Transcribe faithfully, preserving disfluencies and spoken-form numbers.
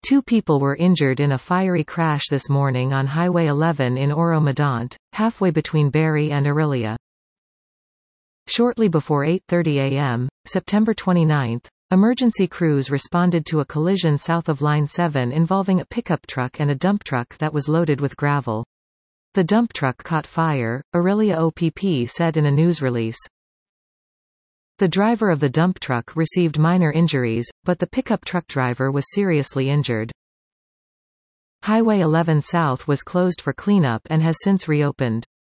Two people were injured in a fiery crash this morning on Highway eleven in Oro-Medonte, halfway between Barry and Orillia. Shortly before eight thirty a m, September twenty-ninth, emergency crews responded to a collision south of Line seven involving a pickup truck and a dump truck that was loaded with gravel. The dump truck caught fire, Orillia O P P said in a news release. The driver of the dump truck received minor injuries, but the pickup truck driver was seriously injured. Highway eleven South was closed for cleanup and has since reopened.